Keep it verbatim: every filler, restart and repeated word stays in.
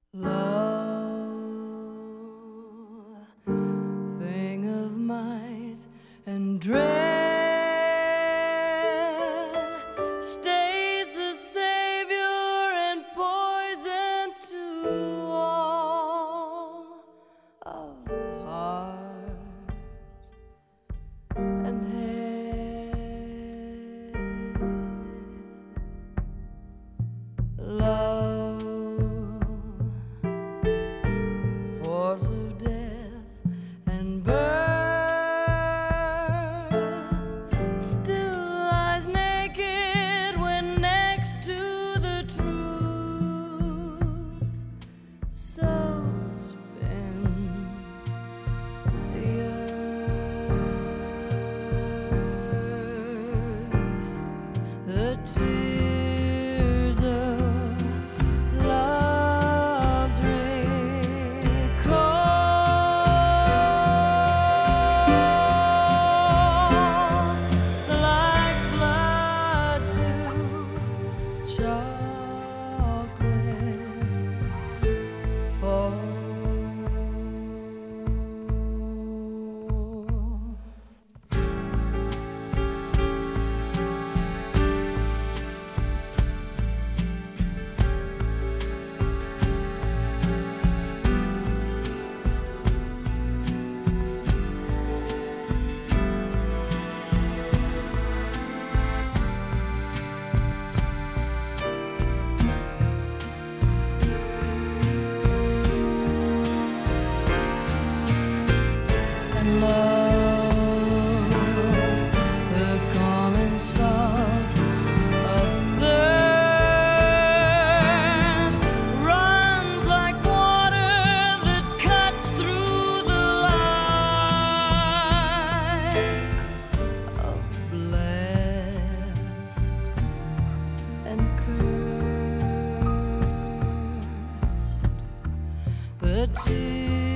Love, thing of might and dread, stays the savior and poison to all of heart and head. Love, force of death and birth, still lies naked when next to the truth. So spins the earth. The tears of love's recall, like blood to chocolate fall. And love, the common salt of thirst, runs like water that cuts through the lives of blessed and cursed. The tears